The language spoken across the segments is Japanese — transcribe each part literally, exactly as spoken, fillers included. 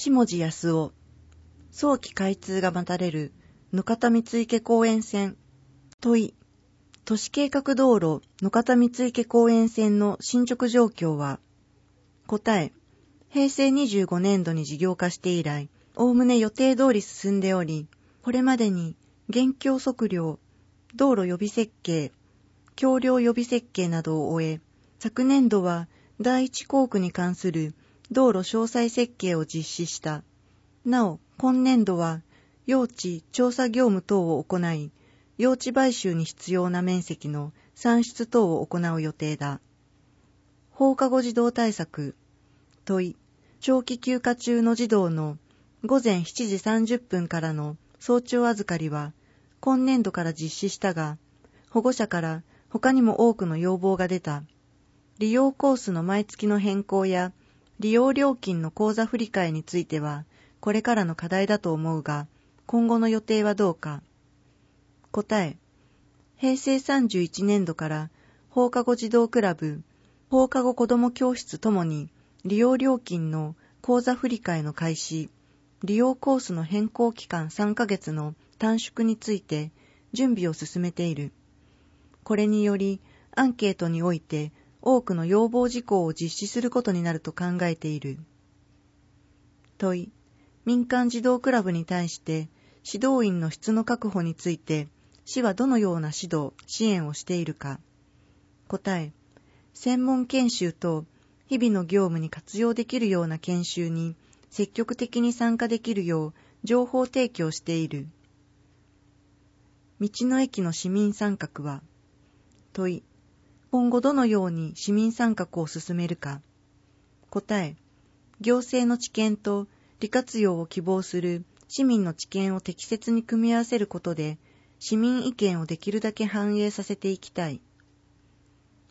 下地康夫、早期開通が待たれる野方三池公園線。問い、都市計画道路野方三池公園線の進捗状況は。答え、へいせいにじゅうごねんどに事業化して以来、おおむね予定通り進んでおり、これまでに現況測量、道路予備設計、橋梁予備設計などを終え、昨年度は第一工区に関する道路詳細設計を実施した。なお、今年度は用地調査業務等を行い、用地買収に必要な面積の算出等を行う予定だ。放課後児童対策。問い、長期休暇中の児童のごぜんしちじさんじゅっぷんからの早朝預かりは今年度から実施したが、保護者から他にも多くの要望が出た。利用コースの毎月の変更や利用料金の口座振替についてはこれからの課題だと思うが、今後の予定はどうか。答え、へいせいさんじゅういちねんどから放課後児童クラブ、放課後子ども教室ともに利用料金の口座振替の開始、利用コースの変更期間さんかげつの短縮について準備を進めている。これによりアンケートにおいて多くの要望事項を実施することになると考えている。問い、民間児童クラブに対して指導員の質の確保について市はどのような指導、支援をしているか。答え、専門研修と日々の業務に活用できるような研修に積極的に参加できるよう情報提供している。道の駅の市民参画は。問い、今後どのように市民参画を進めるか。答え、行政の知見と利活用を希望する市民の知見を適切に組み合わせることで、市民意見をできるだけ反映させていきたい。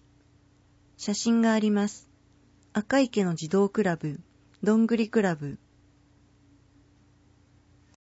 写真があります。赤池の児童クラブ、どんぐりクラブ、